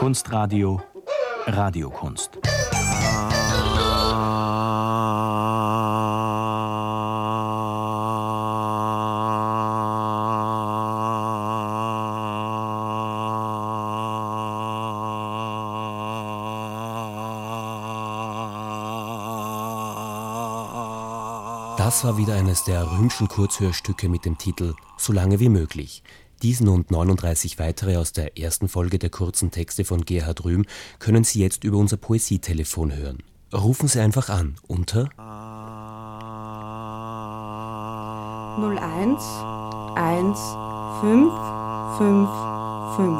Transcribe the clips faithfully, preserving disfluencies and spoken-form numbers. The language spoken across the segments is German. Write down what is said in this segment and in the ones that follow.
Kunstradio Radiokunst. Das war wieder eines der Rühmschen Kurzhörstücke mit dem Titel »So lange wie möglich«. Diesen und neununddreißig weitere aus der ersten Folge der kurzen Texte von Gerhard Rühm können Sie jetzt über unser Poesietelefon hören. Rufen Sie einfach an unter null eins eins fünf fünf fünf.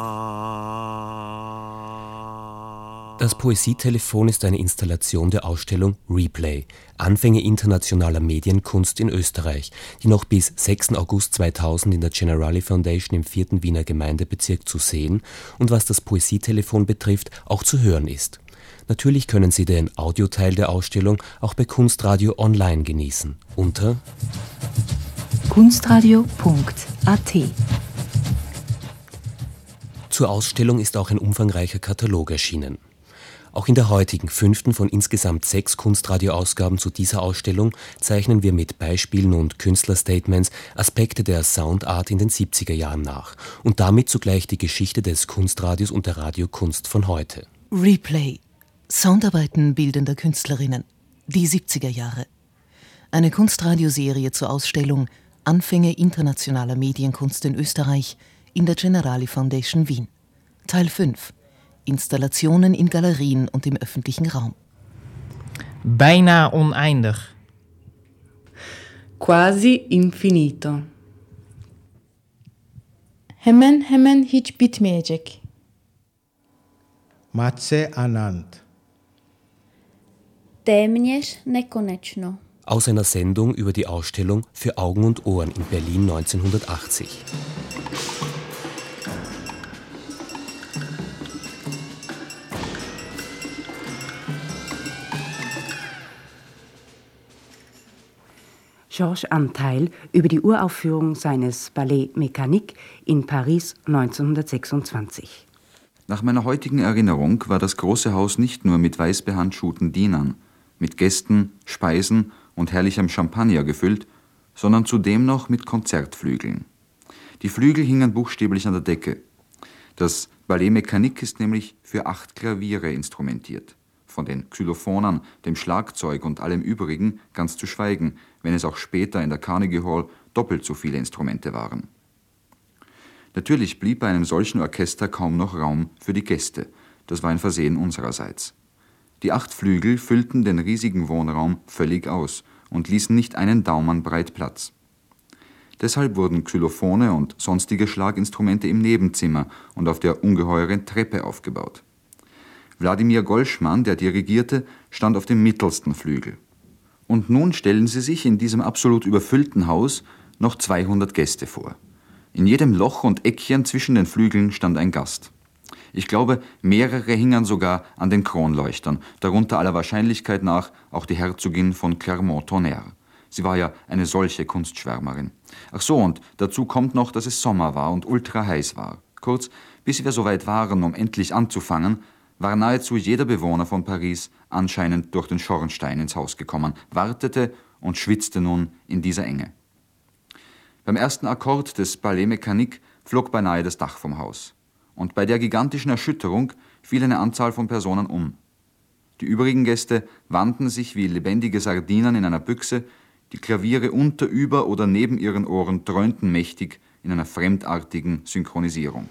Das Poesietelefon ist eine Installation der Ausstellung Replay, Anfänge internationaler Medienkunst in Österreich, die noch bis sechsten August zweitausend in der Generali Foundation im vierten Wiener Gemeindebezirk zu sehen und was das Poesietelefon betrifft, auch zu hören ist. Natürlich können Sie den Audioteil der Ausstellung auch bei Kunstradio online genießen, unter kunstradio punkt a t. Zur Ausstellung ist auch ein umfangreicher Katalog erschienen. Auch in der heutigen, fünften von insgesamt sechs Kunstradio-Ausgaben zu dieser Ausstellung zeichnen wir mit Beispielen und Künstlerstatements Aspekte der Soundart in den siebziger Jahren nach und damit zugleich die Geschichte des Kunstradios und der Radiokunst von heute. Replay. Soundarbeiten bildender Künstlerinnen. Die siebziger Jahre. Eine Kunstradioserie zur Ausstellung Anfänge internationaler Medienkunst in Österreich in der Generali Foundation Wien. Teil fünf. Installationen in Galerien und im öffentlichen Raum. Bijna oneindig. Quasi infinito. Hemen hemen hiç bitmeyecek. Matce anand. Téměř nekonečno. Aus einer Sendung über die Ausstellung Für Augen und Ohren in Berlin neunzehnhundertachtzig. Georges Antheil über die Uraufführung seines Ballet Mécanique in Paris neunzehnhundertsechsundzwanzig. Nach meiner heutigen Erinnerung war das große Haus nicht nur mit weiß behandschuhten Dienern, mit Gästen, Speisen und herrlichem Champagner gefüllt, sondern zudem noch mit Konzertflügeln. Die Flügel hingen buchstäblich an der Decke. Das Ballet Mécanique ist nämlich für acht Klaviere instrumentiert. Von den Xylophonern, dem Schlagzeug und allem Übrigen ganz zu schweigen, wenn es auch später in der Carnegie Hall doppelt so viele Instrumente waren. Natürlich blieb bei einem solchen Orchester kaum noch Raum für die Gäste. Das war ein Versehen unsererseits. Die acht Flügel füllten den riesigen Wohnraum völlig aus und ließen nicht einen Daumen breit Platz. Deshalb wurden Xylophone und sonstige Schlaginstrumente im Nebenzimmer und auf der ungeheuren Treppe aufgebaut. Wladimir Golschmann, der dirigierte, stand auf dem mittelsten Flügel. Und nun stellen Sie sich in diesem absolut überfüllten Haus noch zweihundert Gäste vor. In jedem Loch und Eckchen zwischen den Flügeln stand ein Gast. Ich glaube, mehrere hingen sogar an den Kronleuchtern, darunter aller Wahrscheinlichkeit nach auch die Herzogin von Clermont-Tonnerre. Sie war ja eine solche Kunstschwärmerin. Ach so, und dazu kommt noch, dass es Sommer war und ultra heiß war. Kurz, bis wir soweit waren, um endlich anzufangen, war nahezu jeder Bewohner von Paris anscheinend durch den Schornstein ins Haus gekommen, wartete und schwitzte nun in dieser Enge. Beim ersten Akkord des Ballet Mécanique flog beinahe das Dach vom Haus. Und bei der gigantischen Erschütterung fiel eine Anzahl von Personen um. Die übrigen Gäste wandten sich wie lebendige Sardinen in einer Büchse, die Klaviere unter, über oder neben ihren Ohren dröhnten mächtig in einer fremdartigen Synchronisierung.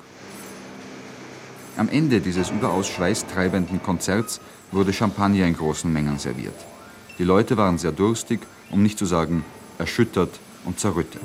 Am Ende dieses überaus schweißtreibenden Konzerts wurde Champagner in großen Mengen serviert. Die Leute waren sehr durstig, um nicht zu sagen erschüttert und zerrüttet.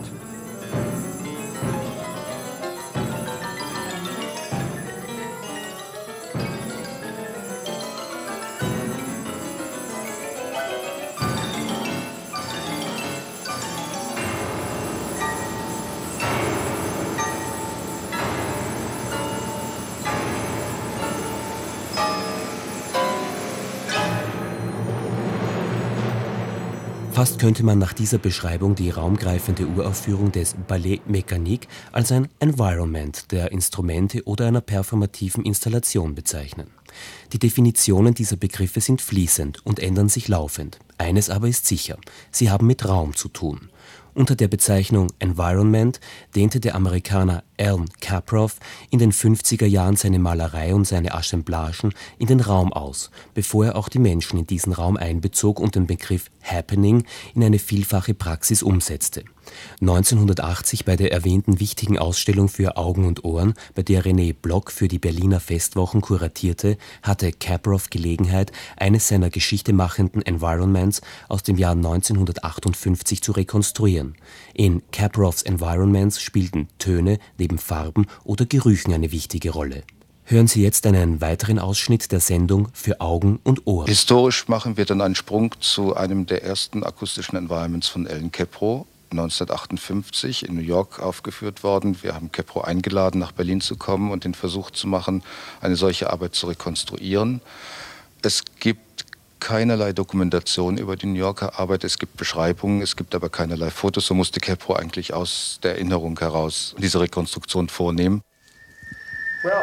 Fast könnte man nach dieser Beschreibung die raumgreifende Uraufführung des Ballet Mécanique als ein Environment der Instrumente oder einer performativen Installation bezeichnen. Die Definitionen dieser Begriffe sind fließend und ändern sich laufend. Eines aber ist sicher: Sie haben mit Raum zu tun. Unter der Bezeichnung Environment dehnte der Amerikaner Alan Caproth in den fünfziger Jahren seine Malerei und seine Assemblagen in den Raum aus, bevor er auch die Menschen in diesen Raum einbezog und den Begriff Happening in eine vielfache Praxis umsetzte. neunzehnhundertachtzig bei der erwähnten wichtigen Ausstellung für Augen und Ohren, bei der René Block für die Berliner Festwochen kuratierte, hatte Caproth Gelegenheit, eines seiner geschichtemachenden Environments aus dem Jahr neunzehnhundertachtundfünfzig zu rekonstruieren. In Caproths Environments spielten Töne neben Farben oder Gerüchen eine wichtige Rolle. Hören Sie jetzt einen weiteren Ausschnitt der Sendung Für Augen und Ohren. Historisch machen wir dann einen Sprung zu einem der ersten akustischen Environments von Alan Caproth, neunzehnhundertachtundfünfzig in New York aufgeführt worden. Wir haben Caproth eingeladen, nach Berlin zu kommen und den Versuch zu machen, eine solche Arbeit zu rekonstruieren. Es gibt keinerlei Dokumentation über die New Yorker Arbeit, es gibt Beschreibungen, es gibt aber keinerlei Fotos. So musste Caproth eigentlich aus der Erinnerung heraus diese Rekonstruktion vornehmen. Well,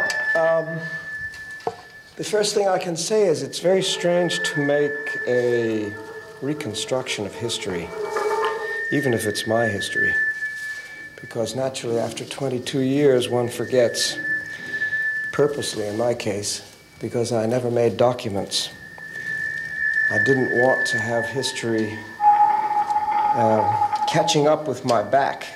um, the first thing I can say is it's very strange to make a reconstruction of history, even if it's my history, because naturally after twenty-two years one forgets, purposely in my case, because I never made documents. I didn't want to have history uh, catching up with my back,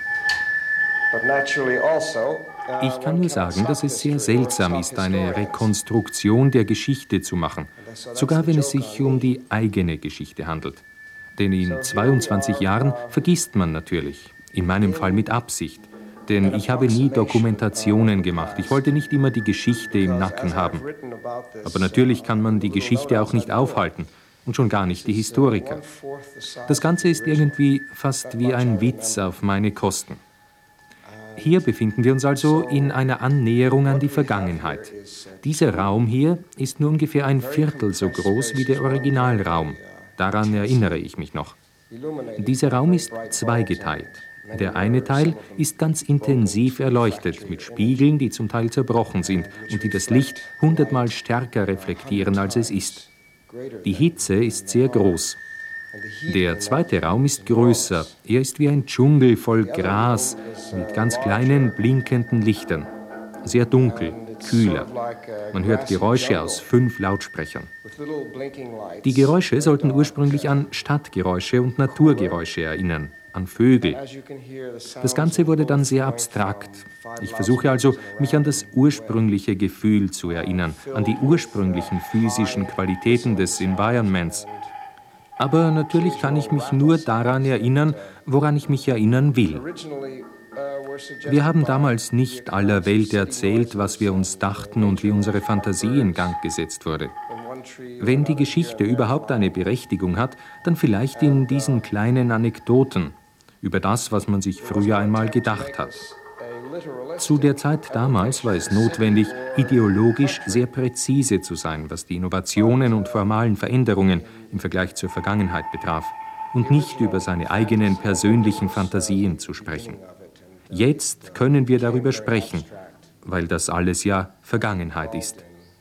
but naturally also. Ich kann nur sagen, dass es sehr seltsam ist, eine Rekonstruktion der Geschichte zu machen, sogar wenn es sich um die eigene Geschichte handelt. Denn in zweiundzwanzig Jahren vergisst man natürlich, in meinem Fall mit Absicht. Denn ich habe nie Dokumentationen gemacht. Ich wollte nicht immer die Geschichte im Nacken haben. Aber natürlich kann man die Geschichte auch nicht aufhalten und schon gar nicht die Historiker. Das Ganze ist irgendwie fast wie ein Witz auf meine Kosten. Hier befinden wir uns also in einer Annäherung an die Vergangenheit. Dieser Raum hier ist nur ungefähr ein Viertel so groß wie der Originalraum. Daran erinnere ich mich noch. Dieser Raum ist zweigeteilt. Der eine Teil ist ganz intensiv erleuchtet, mit Spiegeln, die zum Teil zerbrochen sind und die das Licht hundertmal stärker reflektieren, als es ist. Die Hitze ist sehr groß. Der zweite Raum ist größer. Er ist wie ein Dschungel voll Gras mit ganz kleinen, blinkenden Lichtern. Sehr dunkel, kühler. Man hört Geräusche aus fünf Lautsprechern. Die Geräusche sollten ursprünglich an Stadtgeräusche und Naturgeräusche erinnern, an Vögel. Das Ganze wurde dann sehr abstrakt. Ich versuche also, mich an das ursprüngliche Gefühl zu erinnern, an die ursprünglichen physischen Qualitäten des Environments. Aber natürlich kann ich mich nur daran erinnern, woran ich mich erinnern will. Wir haben damals nicht aller Welt erzählt, was wir uns dachten und wie unsere Fantasie in Gang gesetzt wurde. Wenn die Geschichte überhaupt eine Berechtigung hat, dann vielleicht in diesen kleinen Anekdoten über das, was man sich früher einmal gedacht hat. Zu der Zeit damals war es notwendig, ideologisch sehr präzise zu sein, was die Innovationen und formalen Veränderungen im Vergleich zur Vergangenheit betraf, und nicht über seine eigenen persönlichen Fantasien zu sprechen. Jetzt können wir darüber sprechen, weil das alles ja Vergangenheit ist.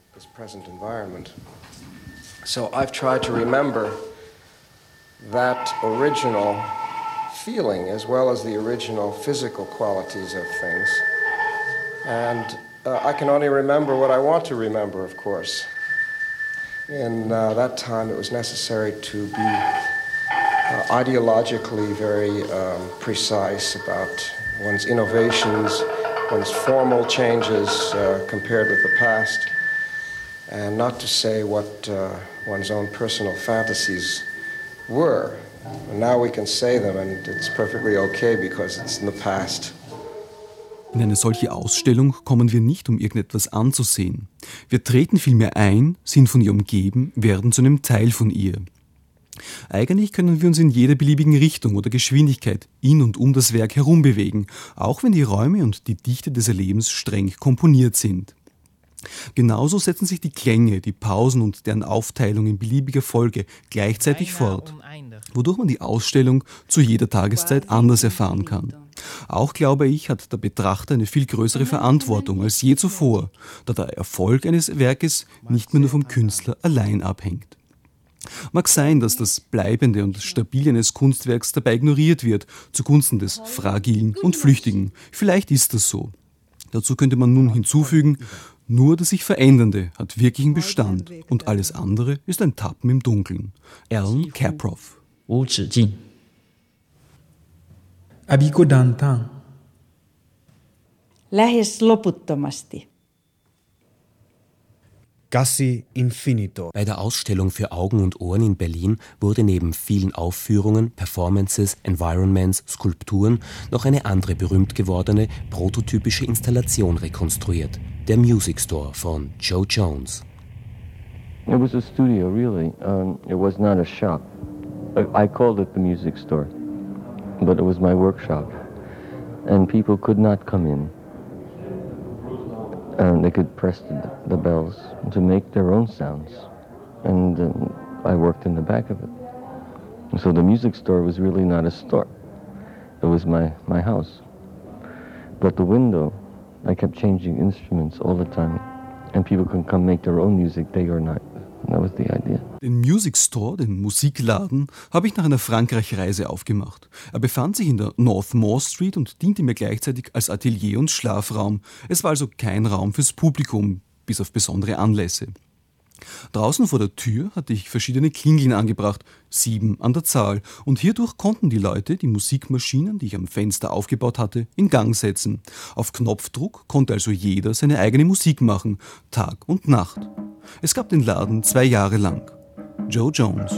So I've tried to remember that original feeling as well as the original physical qualities of things. And uh, I can only remember what I want to remember, of course. In uh, that time it was necessary to be uh, ideologically very um, precise about one's innovations, one's formal changes uh, compared with the past, and not to say what uh, one's own personal fantasies were. And now we can say them and it's perfectly okay because it's in the past. In eine solche Ausstellung kommen wir nicht, um irgendetwas anzusehen. Wir treten vielmehr ein, sind von ihr umgeben, werden zu einem Teil von ihr. Eigentlich können wir uns in jeder beliebigen Richtung oder Geschwindigkeit in und um das Werk herum bewegen, auch wenn die Räume und die Dichte des Erlebens streng komponiert sind. Genauso setzen sich die Klänge, die Pausen und deren Aufteilung in beliebiger Folge gleichzeitig fort, wodurch man die Ausstellung zu jeder Tageszeit anders erfahren kann. Auch, glaube ich, hat der Betrachter eine viel größere Verantwortung als je zuvor, da der Erfolg eines Werkes nicht mehr nur vom Künstler allein abhängt. Mag sein, dass das Bleibende und Stabile eines Kunstwerks dabei ignoriert wird, zugunsten des Fragilen und Flüchtigen. Vielleicht ist das so. Dazu könnte man nun hinzufügen, nur das sich Verändernde hat wirklichen Bestand und alles andere ist ein Tappen im Dunkeln. Alan Caproff. Abicodantin. Lähes loputtomasti. Quasi infinito. Bei der Ausstellung für Augen und Ohren in Berlin wurde neben vielen Aufführungen, Performances, Environments, Skulpturen noch eine andere berühmt gewordene prototypische Installation rekonstruiert. Der Music Store von Joe Jones. It was a studio, really. Um, it was not a shop. I, I called it the Music Store, but it was my workshop. And people could not come in. And they could press the, the bells to make their own sounds. And um, I worked in the back of it. So the music store was really not a store. It was my, my house. But the window, I kept changing instruments all the time. And people can come make their own music day or night. That was the idea. Den Music Store, den Musikladen, habe ich nach einer Frankreich-Reise aufgemacht. Er befand sich in der North Moore Street und diente mir gleichzeitig als Atelier und Schlafraum. Es war also kein Raum fürs Publikum, bis auf besondere Anlässe. Draußen vor der Tür hatte ich verschiedene Klingeln angebracht, sieben an der Zahl, und hierdurch konnten die Leute die Musikmaschinen, die ich am Fenster aufgebaut hatte, in Gang setzen. Auf Knopfdruck konnte also jeder seine eigene Musik machen, Tag und Nacht. Es gab den Laden zwei Jahre lang. Joe Jones.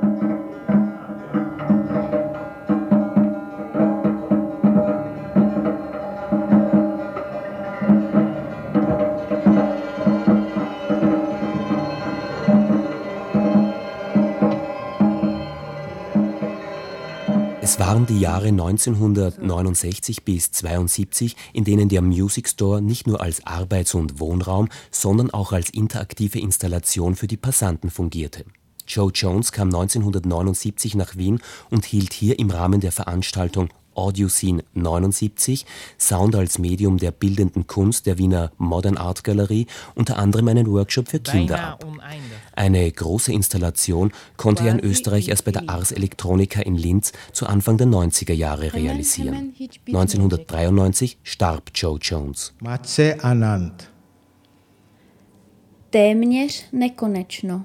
Es waren die Jahre neunzehnhundertneunundsechzig bis zweiundsiebzig, in denen der Music Store nicht nur als Arbeits- und Wohnraum, sondern auch als interaktive Installation für die Passanten fungierte. Joe Jones kam neunzehnhundertneunundsiebzig nach Wien und hielt hier im Rahmen der Veranstaltung Audio Scene neunundsiebzig, Sound als Medium der bildenden Kunst der Wiener Modern Art Galerie, unter anderem einen Workshop für Kinder ab. Eine große Installation konnte er in Österreich erst bei der Ars Electronica in Linz zu Anfang der neunziger Jahre realisieren. neunzehnhundertdreiundneunzig starb Joe Jones. Matse Anand. Téměř nekonečno.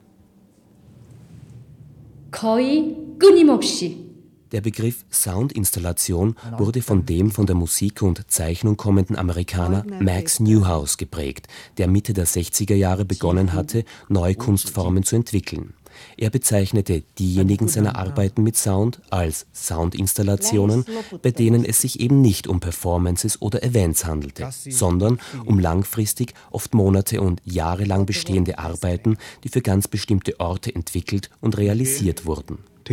Koi Gunimopshi. Der Begriff Soundinstallation wurde von dem von der Musik und Zeichnung kommenden Amerikaner Max Neuhaus geprägt, der Mitte der sechziger Jahre begonnen hatte, neue Kunstformen zu entwickeln. Er bezeichnete diejenigen seiner Arbeiten mit Sound als Soundinstallationen, bei denen es sich eben nicht um Performances oder Events handelte, sondern um langfristig, oft Monate und Jahre lang bestehende Arbeiten, die für ganz bestimmte Orte entwickelt und realisiert wurden.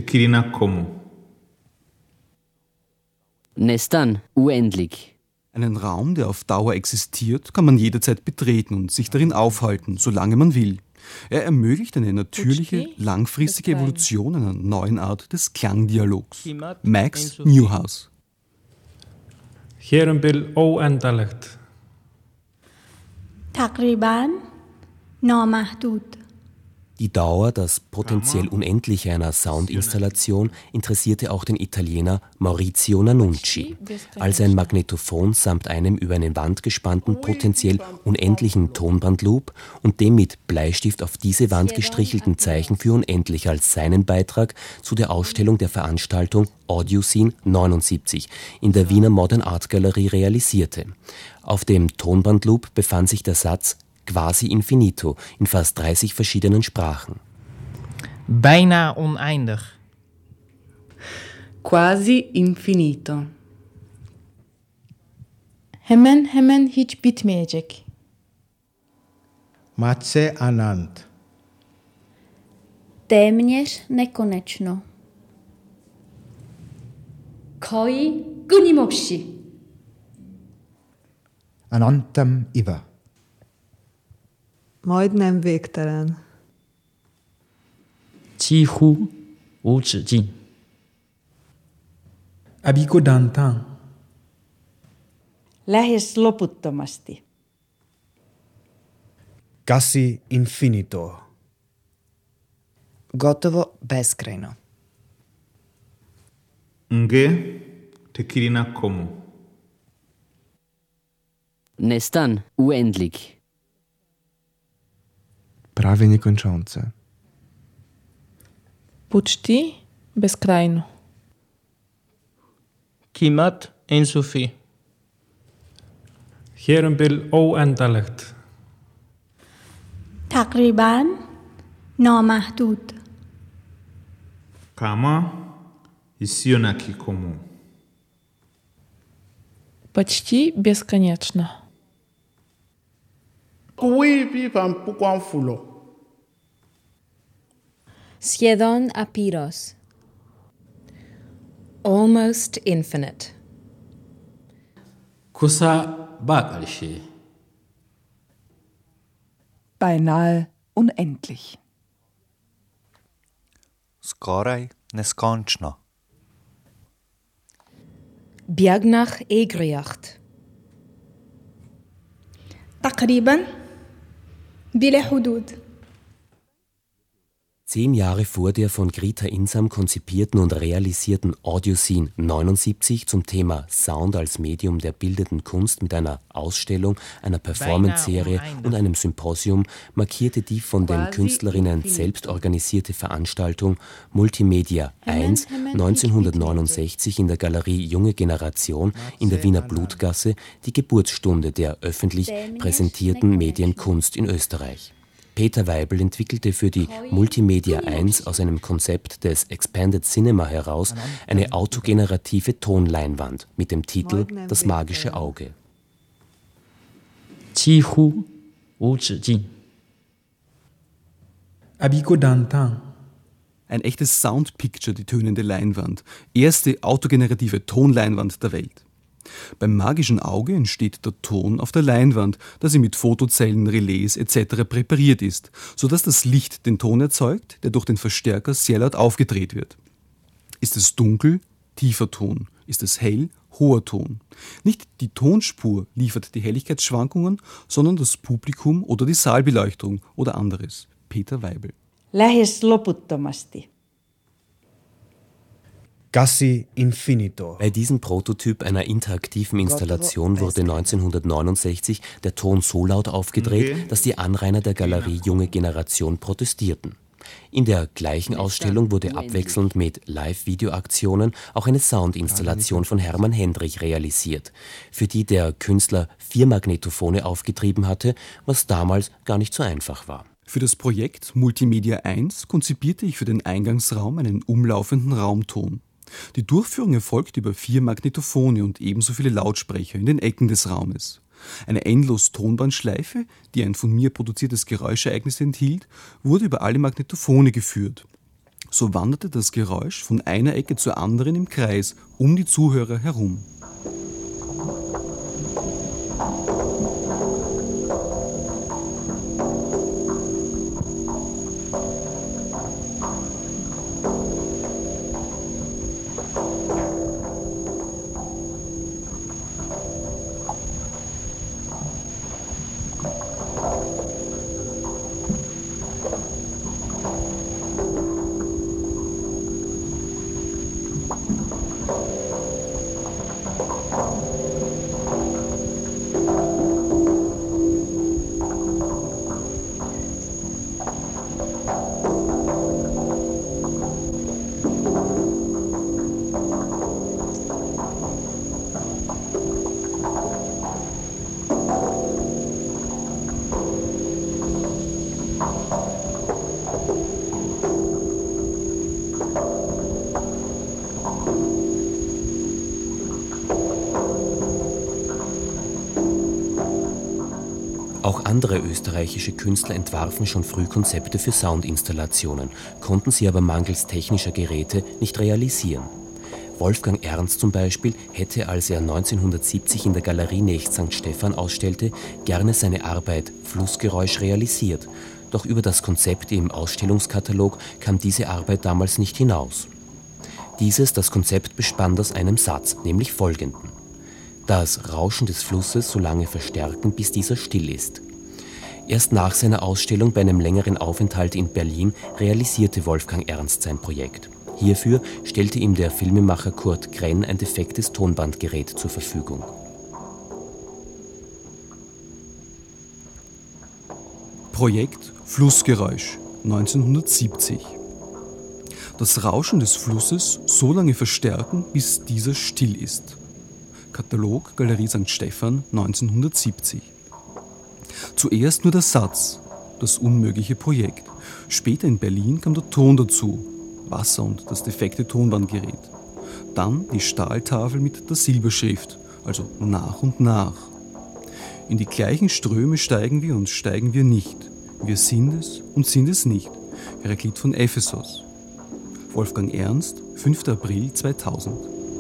Nestan, unendlich. Einen Raum, der auf Dauer existiert, kann man jederzeit betreten und sich darin aufhalten, solange man will. Er ermöglicht eine natürliche, langfristige Evolution einer neuen Art des Klangdialogs. Max Neuhaus. Hierenbil oändligt. تقریباً نامحدود. Die Dauer, das potenziell Unendliche einer Soundinstallation, interessierte auch den Italiener Maurizio Nannunci. Als ein Magnetophon samt einem über eine Wand gespannten, potenziell unendlichen Tonbandloop und dem mit Bleistift auf diese Wand gestrichelten Zeichen für unendlich als seinen Beitrag zu der Ausstellung der Veranstaltung Audio Scene neunundsiebzig in der Wiener Modern Art Galerie realisierte. Auf dem Tonbandloop befand sich der Satz Quasi infinito in fast dreißig verschiedenen Sprachen. Bijna oneindig. Quasi infinito. Hemen hemen hiç bitmeyecek. Matse Anand. Téměř nekonečno. Koi Gunimopshi. Anantam Iva. majdnem végtelen. 几乎无止境。 Abiko d'antan. Lähes loputtomasti. Quasi infinito. Gotovo beskrajno. Nge tekirina komu. Nestan unendlich. Prawie niekończące. Почти безкрайно. כמעט אינסופי. Hérumbel oendelegt. تقریبا نامحدود. Kama isiyo na kikomo. Почти бесконечно. Σχεδόν απείρως. Almost infinite. Kusa bakalishi. Beinahe unendlich. Skoraj neskončno. Bjagnach egriacht. تقريبا بلا حدود. Zehn Jahre vor der von Greta Insam konzipierten und realisierten Audioscene neunundsiebzig zum Thema Sound als Medium der bildenden Kunst mit einer Ausstellung, einer Performance-Serie und einem Symposium markierte die von den Künstlerinnen selbst organisierte Veranstaltung Multimedia eins neunzehnhundertneunundsechzig in der Galerie Junge Generation in der Wiener Blutgasse die Geburtsstunde der öffentlich präsentierten Medienkunst in Österreich. Peter Weibel entwickelte für die Multimedia eins aus einem Konzept des Expanded Cinema heraus eine autogenerative Tonleinwand mit dem Titel Das magische Auge. 几乎无止境。 Abiko d'antan. Ein echtes Soundpicture, die tönende Leinwand. Erste autogenerative Tonleinwand der Welt. Beim magischen Auge entsteht der Ton auf der Leinwand, da sie mit Fotozellen, Relais et cetera präpariert ist, sodass das Licht den Ton erzeugt, der durch den Verstärker sehr laut aufgedreht wird. Ist es dunkel, tiefer Ton. Ist es hell, hoher Ton. Nicht die Tonspur liefert die Helligkeitsschwankungen, sondern das Publikum oder die Saalbeleuchtung oder anderes. Peter Weibel. Lähes loputtomasti. Quasi infinito. Bei diesem Prototyp einer interaktiven Installation wurde neunzehnhundertneunundsechzig der Ton so laut aufgedreht, dass die Anrainer der Galerie Junge Generation protestierten. In der gleichen Ausstellung wurde abwechselnd mit Live-Video-Aktionen auch eine Soundinstallation von Hermann Hendrich realisiert, für die der Künstler vier Magnetophone aufgetrieben hatte, was damals gar nicht so einfach war. Für das Projekt Multimedia eins konzipierte ich für den Eingangsraum einen umlaufenden Raumton. Die Durchführung erfolgt über vier Magnetophone und ebenso viele Lautsprecher in den Ecken des Raumes. Eine endlos Tonbandschleife, die ein von mir produziertes Geräuschereignis enthielt, wurde über alle Magnetophone geführt. So wanderte das Geräusch von einer Ecke zur anderen im Kreis um die Zuhörer herum. Auch andere österreichische Künstler entwarfen schon früh Konzepte für Soundinstallationen, konnten sie aber mangels technischer Geräte nicht realisieren. Wolfgang Ernst zum Beispiel hätte, als er neunzehnhundertsiebzig in der Galerie Necht Sankt Stephan ausstellte, gerne seine Arbeit Flussgeräusch realisiert. Doch über das Konzept im Ausstellungskatalog kam diese Arbeit damals nicht hinaus. Dieses, das Konzept, bestand aus einem Satz, nämlich folgenden: Das Rauschen des Flusses so lange verstärken, bis dieser still ist. Erst nach seiner Ausstellung bei einem längeren Aufenthalt in Berlin realisierte Wolfgang Ernst sein Projekt. Hierfür stellte ihm der Filmemacher Kurt Krenn ein defektes Tonbandgerät zur Verfügung. Projekt Flussgeräusch neunzehnhundertsiebzig. Das Rauschen des Flusses so lange verstärken, bis dieser still ist. Katalog Galerie Sankt Stephan neunzehnhundertsiebzig. Zuerst nur der Satz, das unmögliche Projekt. Später in Berlin kam der Ton dazu, Wasser und das defekte Tonbandgerät. Dann die Stahltafel mit der Silberschrift, also nach und nach. In die gleichen Ströme steigen wir und steigen wir nicht. Wir sind es und sind es nicht. Heraklit von Ephesos. Wolfgang Ernst, fünfter April zweitausend.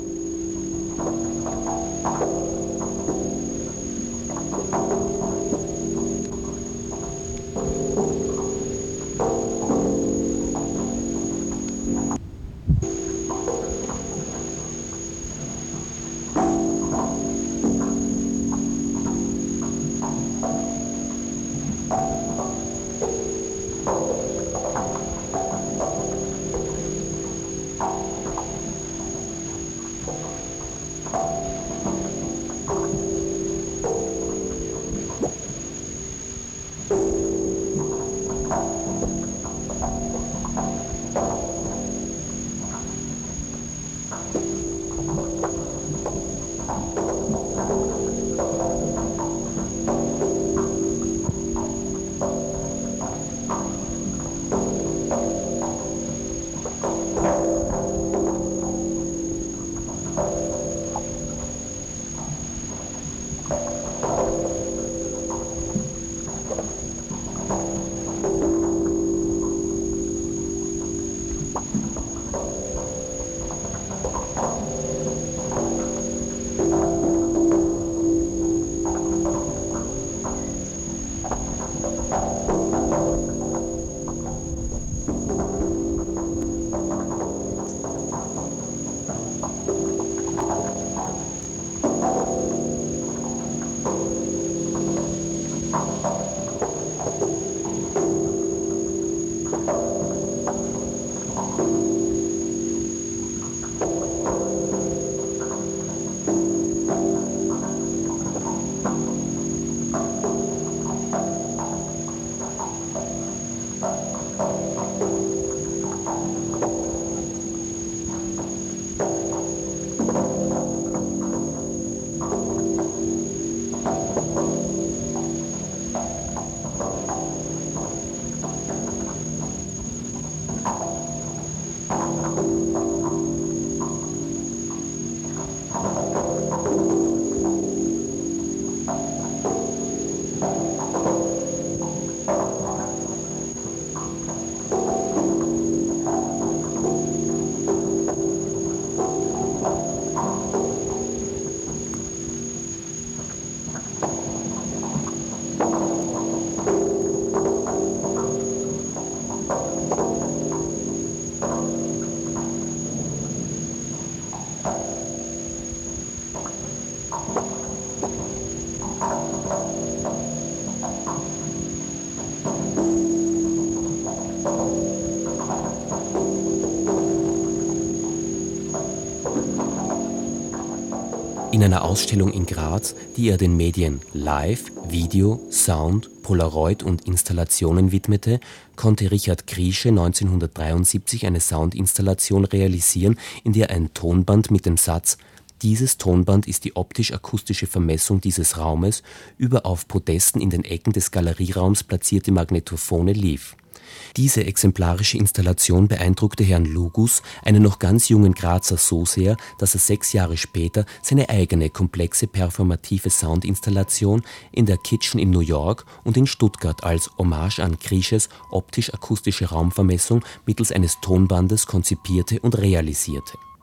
In einer Ausstellung in Graz, die er den Medien Live, Video, Sound, Polaroid und Installationen widmete, konnte Richard Kriesche neunzehnhundertdreiundsiebzig eine Soundinstallation realisieren, in der ein Tonband mit dem Satz »Dieses Tonband ist die optisch-akustische Vermessung dieses Raumes« über auf Podesten in den Ecken des Galerieraums platzierte Magnetophone lief. Diese exemplarische Installation beeindruckte Herrn Lugus, einen noch ganz jungen Grazer, so sehr, dass er sechs Jahre später seine eigene komplexe performative Soundinstallation in der Kitchen in New York und in Stuttgart als Hommage an Kriesches optisch-akustische Raumvermessung mittels eines Tonbandes konzipierte und realisierte.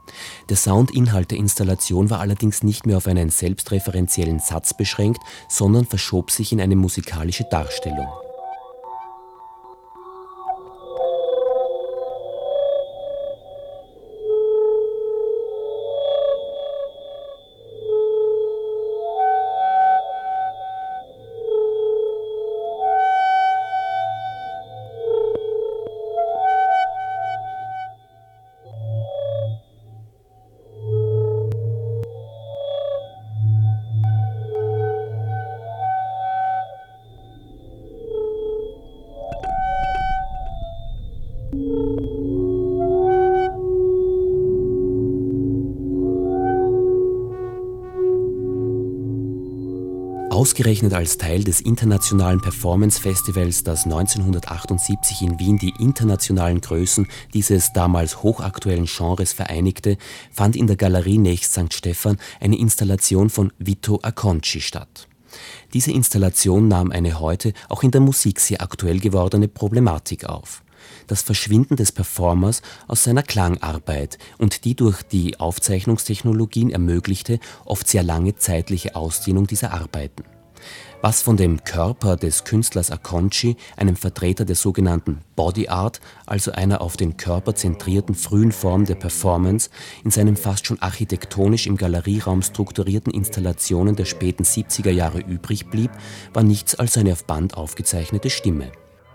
Der Soundinhalt der Installation war allerdings nicht mehr auf einen selbstreferenziellen Satz beschränkt, sondern verschob sich in eine musikalische Darstellung. Ausgerechnet als Teil des internationalen Performance Festivals, das neunzehnhundertachtundsiebzig in Wien die internationalen Größen dieses damals hochaktuellen Genres vereinigte, fand in der Galerie nächst Sankt Stephan eine Installation von Vito Acconci statt. Diese Installation nahm eine heute auch in der Musik sehr aktuell gewordene Problematik auf: das Verschwinden des Performers aus seiner Klangarbeit und die durch die Aufzeichnungstechnologien ermöglichte, oft sehr lange zeitliche Ausdehnung dieser Arbeiten. Was von dem Körper des Künstlers Acconci, einem Vertreter der sogenannten Body Art, also einer auf den Körper zentrierten frühen Form der Performance, in seinen fast schon architektonisch im Galerieraum strukturierten Installationen der späten siebziger Jahre übrig blieb, war nichts als seine auf Band aufgezeichnete Stimme.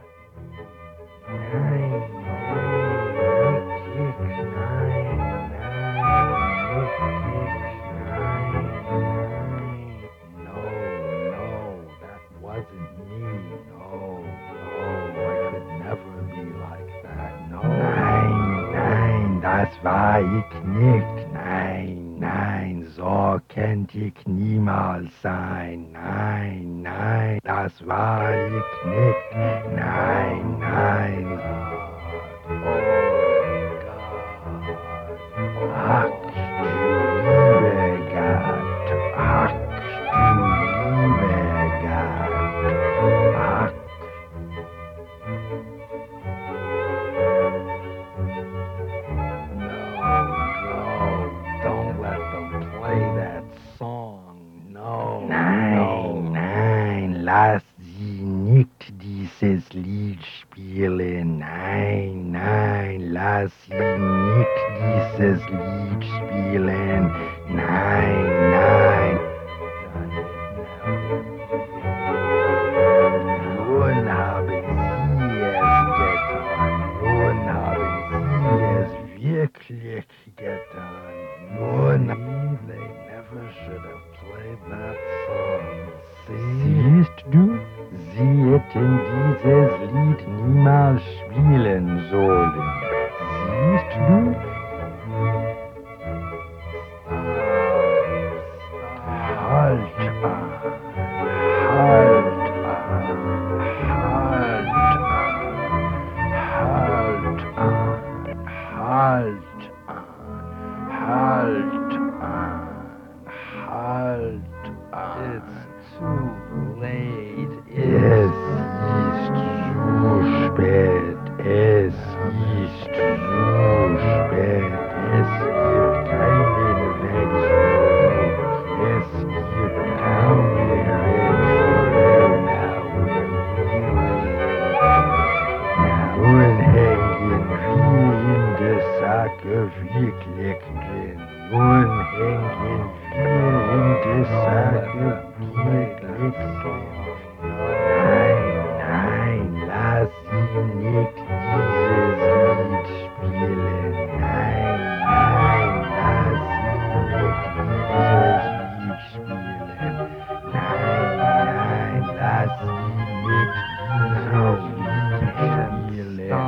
Das war ich nicht, nein, nein, so könnt ich niemals sein, nein, nein, das war ich nicht, nein, nein. Ach du liebe Gott, ach du liebe Gott, ach. Nein, nein, lass sie nicht dieses Lied spielen. Nein, nein, lass sie nicht dieses Lied spielen. Nein, nein. Nun haben sie es getan. Nun haben sie es wirklich getan. Nun, they never should have played that song. Siehst du, sie hätten dieses Lied niemals spielen sollen. Siehst du? Halt an, halt an, halt an, halt an, halt an, halt an, halt an. It's too late. Es ist zu spät. Es ist zu spät. Es gibt keinen Weg zurück. Es gibt keinen Weg zurück. Nun hängen wir in der Sache wirklich drin. Nun hängen wir in der Sache wirklich drin. Nein, nein, lass sie nicht dieses Lied spielen. Nein, nein, lass sie nicht dieses Lied spielen. Nein, nein, lass sie nicht dieses Lied spielen.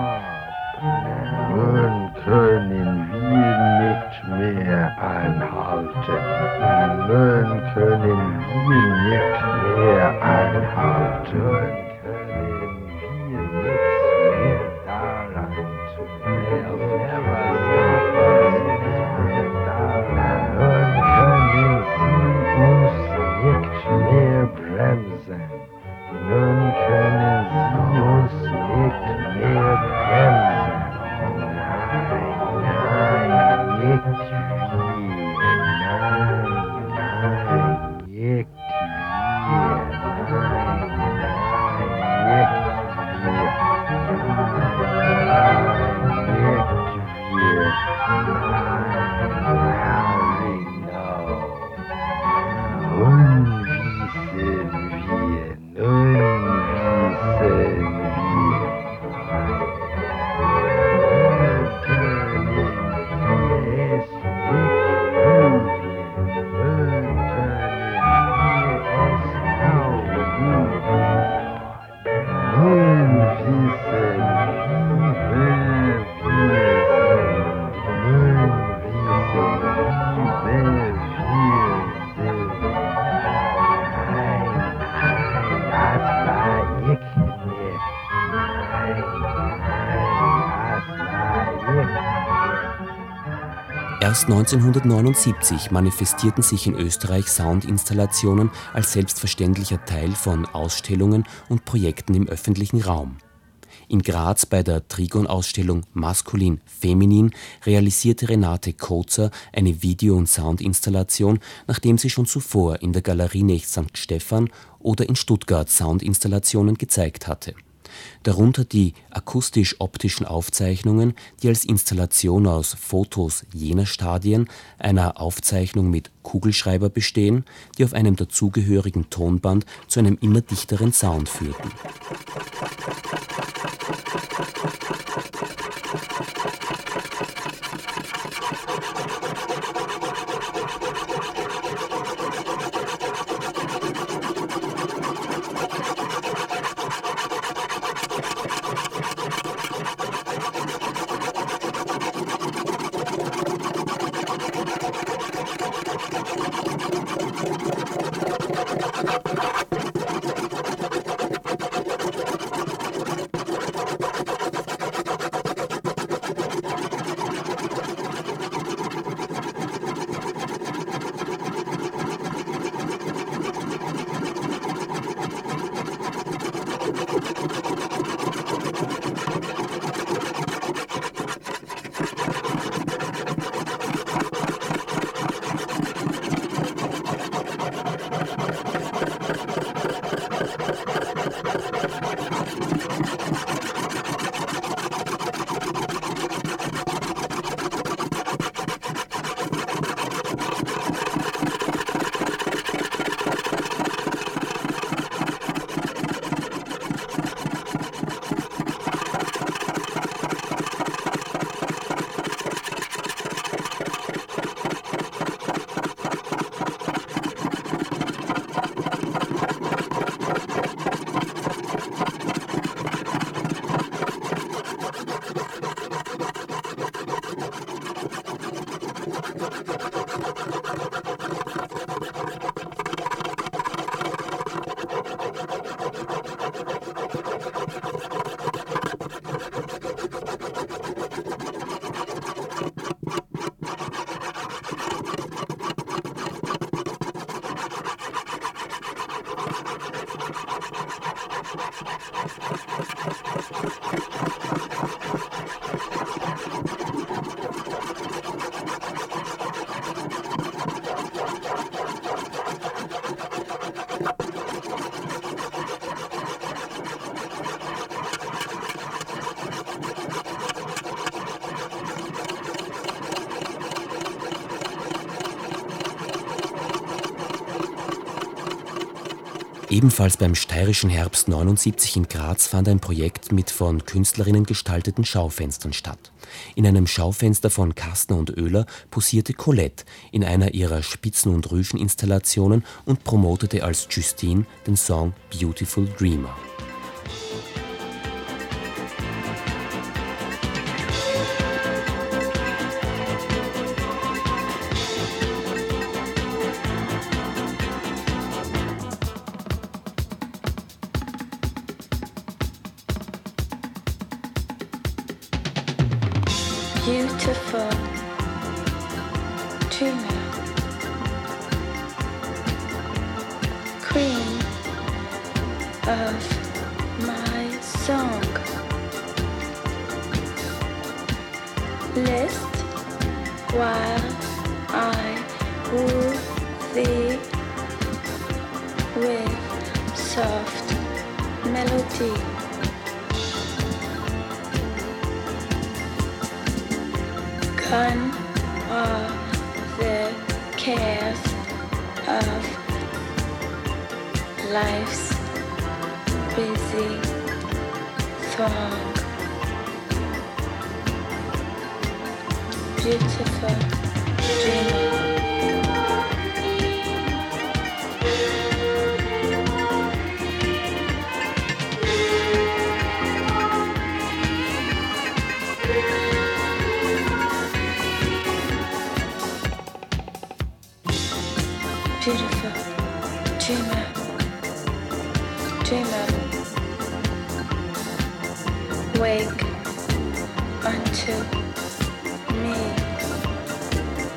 Nun können wir nicht mehr anhalten. Nun können wir nicht mehr anhalten. Nun können wir nichts mehr da Erst neunzehnhundertneunundsiebzig manifestierten sich in Österreich Soundinstallationen als selbstverständlicher Teil von Ausstellungen und Projekten im öffentlichen Raum. In Graz bei der Trigon-Ausstellung Maskulin-Feminin realisierte Renate Kozer eine Video- und Soundinstallation, nachdem sie schon zuvor in der Galerie Nech Sankt Stephan oder in Stuttgart Soundinstallationen gezeigt hatte. Darunter die akustisch-optischen Aufzeichnungen, die als Installation aus Fotos jener Stadien einer Aufzeichnung mit Kugelschreiber bestehen, die auf einem dazugehörigen Tonband zu einem immer dichteren Sound führten. Ebenfalls beim Steirischen Herbst neunundsiebzig in Graz fand ein Projekt mit von Künstlerinnen gestalteten Schaufenstern statt. In einem Schaufenster von Kastner und Oehler posierte Colette in einer ihrer Spitzen- und Rüschen-Installationen und promotete als Justine den Song Beautiful Dreamer. Beautiful dreamer, queen of my song. List while I woo thee with soft melody. Gone are the cares of life's busy throng. Beautiful dreamer. Beautiful dreamer, dreamer, wake unto me.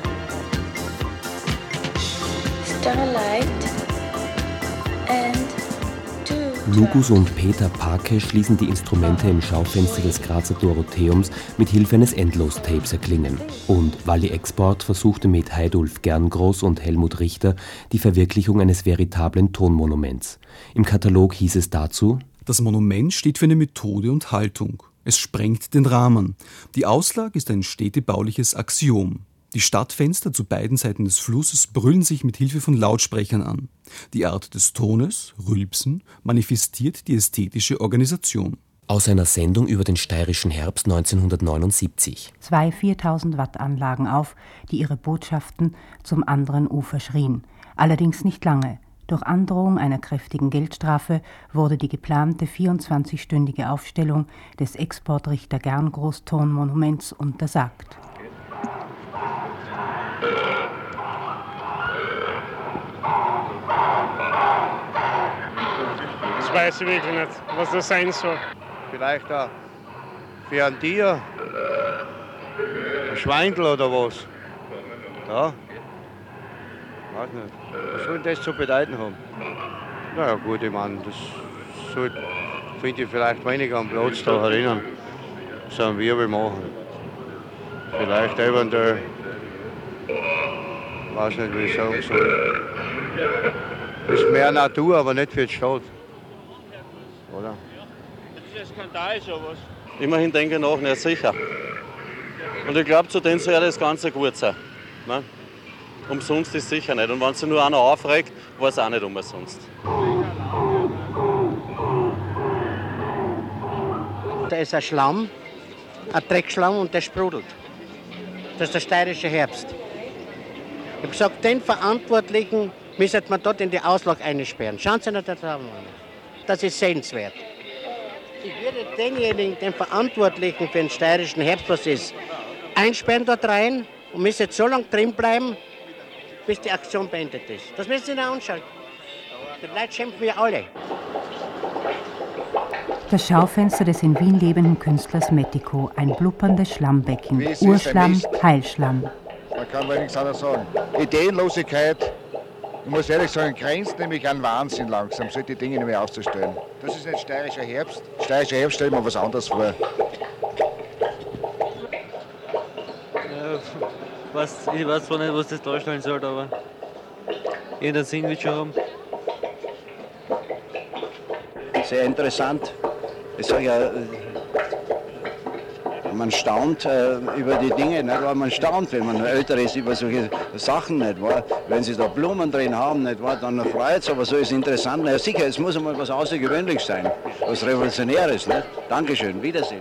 starlight and Lugus und Peter Pakesch ließen die Instrumente im Schaufenster des Grazer Dorotheums mit Hilfe eines Endlos-Tapes erklingen. Und Walli Export versuchte mit Heidulf Gerngross und Helmut Richter die Verwirklichung eines veritablen Tonmonuments. Im Katalog hieß es dazu: Das Monument steht für eine Methode und Haltung. Es sprengt den Rahmen. Die Auslage ist ein städtebauliches Axiom. Die Stadtfenster zu beiden Seiten des Flusses brüllen sich mit Hilfe von Lautsprechern an. Die Art des Tones, Rülpsen, manifestiert die ästhetische Organisation. Aus einer Sendung über den steirischen Herbst neunzehnhundertneunundsiebzig. Zwei viertausend Watt Anlagen auf, die ihre Botschaften zum anderen Ufer schrien. Allerdings nicht lange. Durch Androhung einer kräftigen Geldstrafe wurde die geplante vierundzwanzigstündige Aufstellung des Exportrichter Gerngross Tonmonuments untersagt. Das weiß ich wirklich nicht, was das sein soll. Vielleicht auch für ein Tier, ein Schweindel oder was. Ja, weiß nicht. Was soll das zu bedeuten haben? Na ja gut, ich meine, das sollte, finde ich, vielleicht weniger am Platz da erinnern. So einen Wirbel machen. Vielleicht eben der, ich weiß nicht, wie ich sagen soll. Das ist mehr Natur, aber nicht für die Stadt. Oder? Das ist ein Skandal, sowas. Immerhin denke ich nach, nicht sicher. Und ich glaube, zu denen soll ja das Ganze gut sein. Ne? Umsonst ist sicher nicht. Und wenn sich nur einer aufregt, war es auch nicht umsonst. Da ist ein Schlamm, ein Dreckschlamm und der sprudelt. Das ist der steirische Herbst. Ich habe gesagt, den Verantwortlichen müsste man dort in die Auslage einsperren. Schauen Sie nicht da drauf an. Das ist sehenswert. Ich würde denjenigen, den Verantwortlichen für den steirischen Herbst, was ist, einsperren dort rein und müssen jetzt so lange drin bleiben, bis die Aktion beendet ist. Das müssen Sie sich anschauen. Die Leute schimpfen wir alle. Das Schaufenster des in Wien lebenden Künstlers Metiko, ein blubberndes Schlammbecken, Urschlamm, Heilschlamm. Da kann man nichts anderes sagen. Ideenlosigkeit, ich muss ehrlich sagen, grenzt nämlich an Wahnsinn langsam, solche Dinge nicht mehr auszustellen. Das ist nicht steirischer Herbst. Steirischer Herbst stellt man was anderes vor. Ja, was, ich weiß zwar nicht, was das darstellen soll, aber jeden Sinn wird schon haben. Sehr interessant. Ich sage ja, man staunt äh, über die Dinge, nicht wahr? Man staunt, wenn man älter ist, über solche Sachen, nicht wahr? Wenn sie da Blumen drin haben, nicht wahr? Dann freut es, aber so ist es interessant. Na ja, sicher, es muss einmal was Außergewöhnliches sein, was Revolutionäres. Nicht? Dankeschön, Wiedersehen.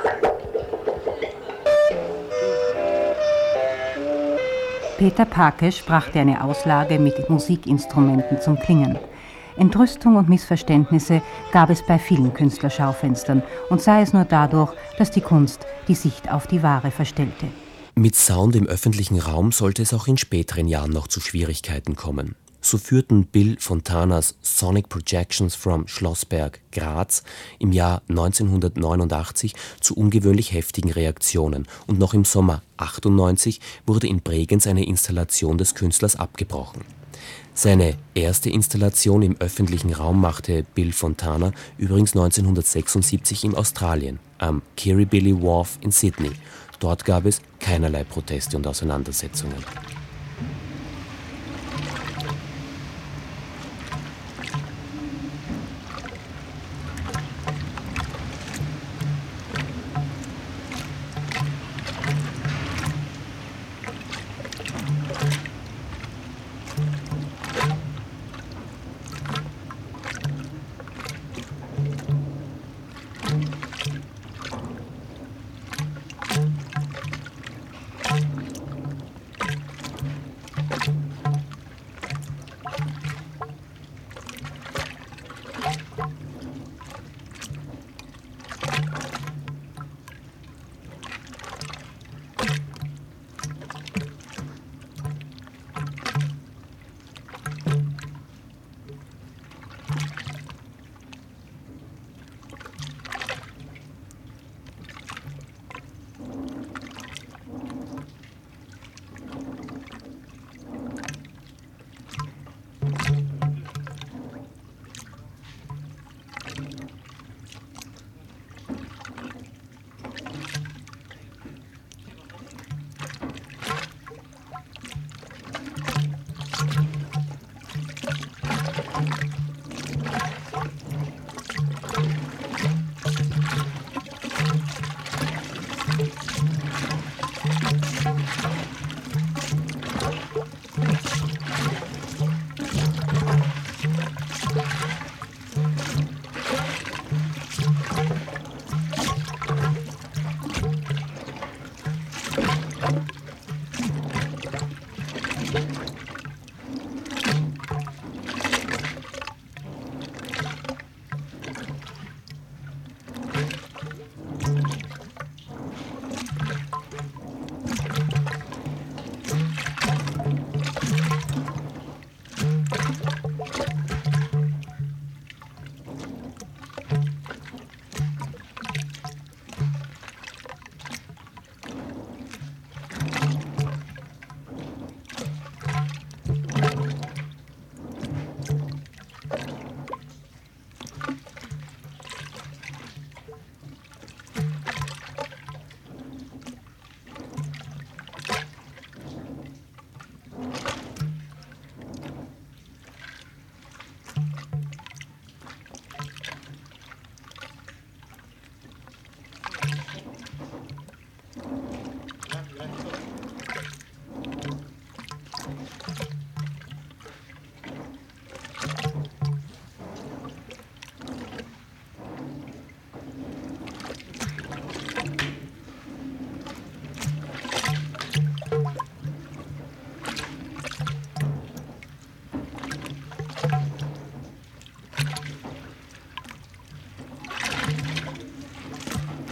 Peter Pakesch brachte eine Auslage mit Musikinstrumenten zum Klingen. Entrüstung und Missverständnisse gab es bei vielen Künstlerschaufenstern und sei es nur dadurch, dass die Kunst die Sicht auf die Ware verstellte. Mit Sound im öffentlichen Raum sollte es auch in späteren Jahren noch zu Schwierigkeiten kommen. So führten Bill Fontanas Sonic Projections from Schlossberg, Graz im Jahr neunzehnhundertneunundachtzig zu ungewöhnlich heftigen Reaktionen und noch im Sommer achtundneunzig wurde in Bregenz eine Installation des Künstlers abgebrochen. Seine erste Installation im öffentlichen Raum machte Bill Fontana übrigens neunzehnhundertsechsundsiebzig in Australien, am Kirribilli Wharf in Sydney. Dort gab es keinerlei Proteste und Auseinandersetzungen.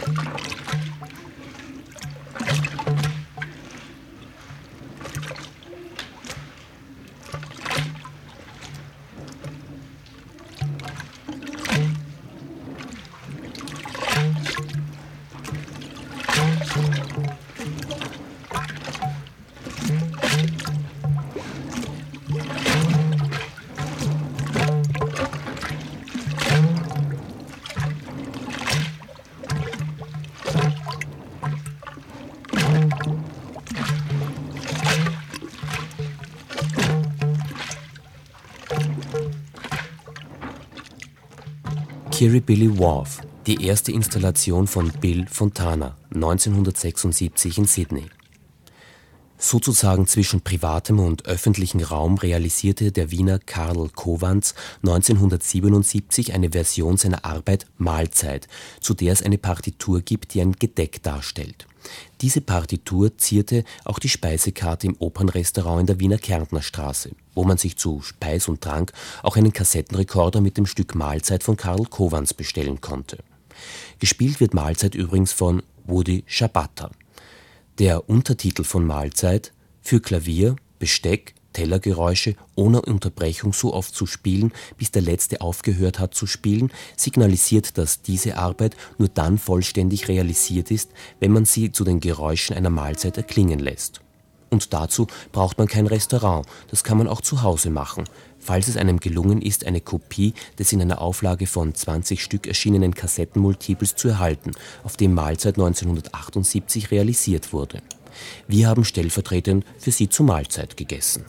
Kirribilli Wharf, die erste Installation von Bill Fontana, neunzehnhundertsechsundsiebzig in Sydney. Sozusagen zwischen privatem und öffentlichem Raum realisierte der Wiener Karl Kovanz neunzehnhundertsiebenundsiebzig eine Version seiner Arbeit Mahlzeit, zu der es eine Partitur gibt, die ein Gedeck darstellt. Diese Partitur zierte auch die Speisekarte im Opernrestaurant in der Wiener Kärntnerstraße, wo man sich zu Speis und Trank auch einen Kassettenrekorder mit dem Stück Mahlzeit von Karl Kovanz bestellen konnte. Gespielt wird Mahlzeit übrigens von Woody Shabatta. Der Untertitel von Mahlzeit, für Klavier, Besteck, Tellergeräusche ohne Unterbrechung so oft zu spielen, bis der Letzte aufgehört hat zu spielen, signalisiert, dass diese Arbeit nur dann vollständig realisiert ist, wenn man sie zu den Geräuschen einer Mahlzeit erklingen lässt. Und dazu braucht man kein Restaurant, das kann man auch zu Hause machen, falls es einem gelungen ist, eine Kopie des in einer Auflage von zwanzig Stück erschienenen Kassettenmultiples zu erhalten, auf dem Mahlzeit neunzehnhundertachtundsiebzig realisiert wurde. Wir haben stellvertretend für Sie zu Mahlzeit gegessen.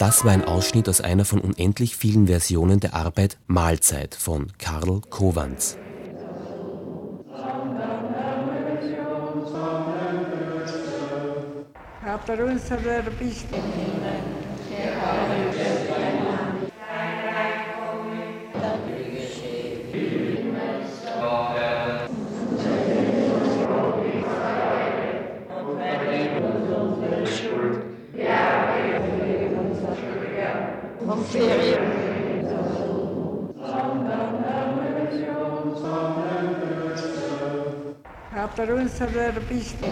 Das war ein Ausschnitt aus einer von unendlich vielen Versionen der Arbeit Mahlzeit von Karl Kovanz. Vater unser, wer bist du? Vater unser, wer bist du?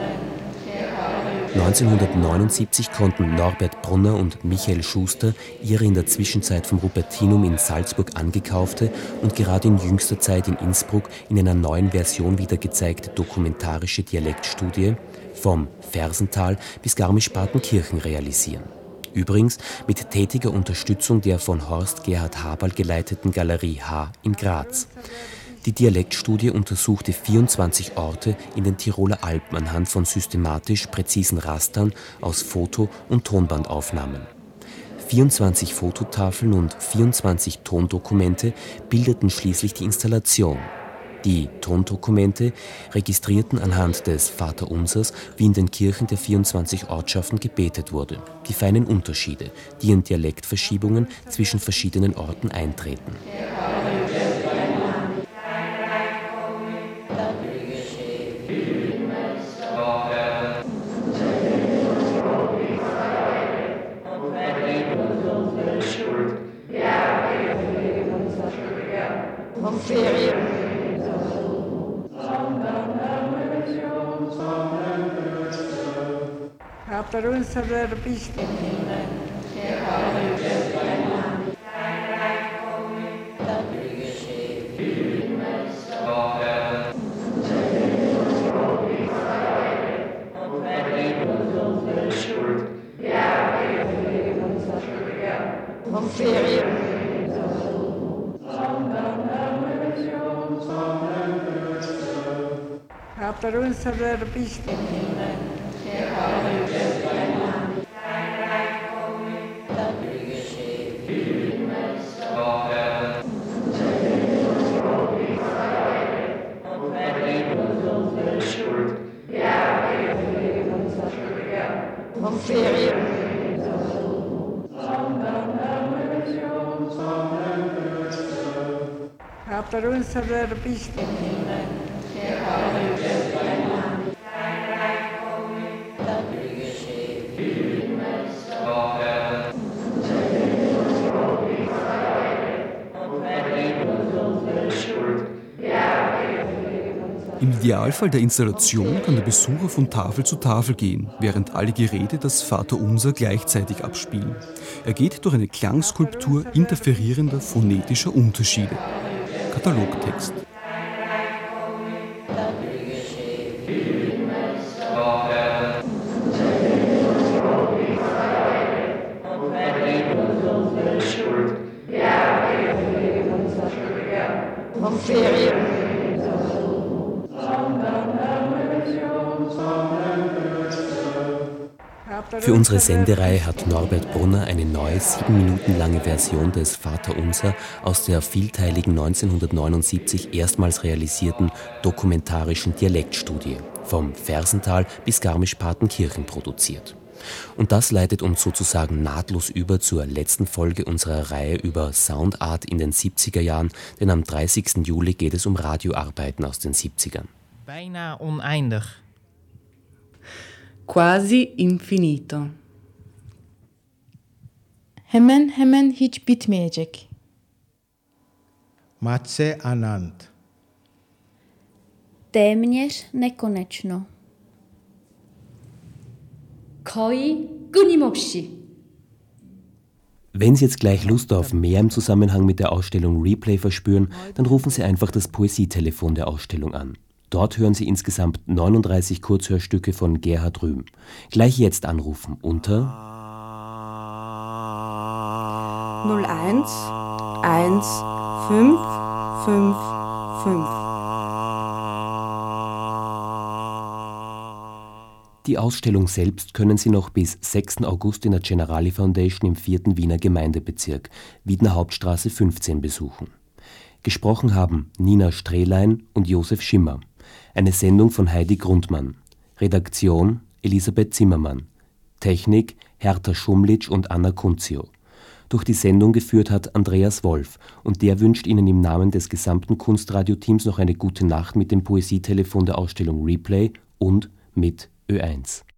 neunzehnhundertneunundsiebzig konnten Norbert Brunner und Michael Schuster ihre in der Zwischenzeit vom Rupertinum in Salzburg angekaufte und gerade in jüngster Zeit in Innsbruck in einer neuen Version wieder gezeigte dokumentarische Dialektstudie vom Fersental bis Garmisch-Partenkirchen realisieren. Übrigens mit tätiger Unterstützung der von Horst Gerhard Haberl geleiteten Galerie H in Graz. Die Dialektstudie untersuchte vierundzwanzig Orte in den Tiroler Alpen anhand von systematisch präzisen Rastern aus Foto- und Tonbandaufnahmen. vierundzwanzig Fototafeln und vierundzwanzig Tondokumente bildeten schließlich die Installation. Die Tondokumente registrierten anhand des Vaterunsers, wie in den Kirchen der vierundzwanzig Ortschaften gebetet wurde, die feinen Unterschiede, die in Dialektverschiebungen zwischen verschiedenen Orten eintreten. Vater unser, wer bist du? Vater unser, wer bist du? Vater unser, wer bist du? Im Idealfall der Installation kann der Besucher von Tafel zu Tafel gehen, während alle Geräte das Vaterunser gleichzeitig abspielen. Er geht durch eine Klangskulptur interferierender phonetischer Unterschiede. Katalogtext. Für unsere Sendereihe hat Norbert Brunner eine neue, sieben Minuten lange Version des Vaterunser aus der vielteiligen neunzehnhundertneunundsiebzig erstmals realisierten dokumentarischen Dialektstudie vom Fersental bis Garmisch-Partenkirchen produziert. Und das leitet uns sozusagen nahtlos über zur letzten Folge unserer Reihe über Soundart in den siebziger Jahren, denn am dreißigsten Juli geht es um Radioarbeiten aus den siebzigern. Beinahe uneindig. Quasi infinito. Hemen hemen hiç bitmeyecek. Matce anand. Téměř nekonečno. Koi 끊임없이. Wenn Sie jetzt gleich Lust auf mehr im Zusammenhang mit der Ausstellung Replay verspüren, dann rufen Sie einfach das Poesietelefon der Ausstellung an. Dort hören Sie insgesamt neununddreißig Kurzhörstücke von Gerhard Rühm. Gleich jetzt anrufen unter null eins eins fünf fünf fünf. Die Ausstellung selbst können Sie noch bis sechsten August in der Generali Foundation im vierten Wiener Gemeindebezirk, Wiedner Hauptstraße fünfzehn, besuchen. Gesprochen haben Nina Strehlein und Josef Schimmer. Eine Sendung von Heidi Grundmann. Redaktion Elisabeth Zimmermann. Technik Hertha Schumlitsch und Anna Kunzio. Durch die Sendung geführt hat Andreas Wolf, und der wünscht Ihnen im Namen des gesamten Kunstradio-Teams noch eine gute Nacht mit dem Poesietelefon der Ausstellung Replay und mit Ö eins.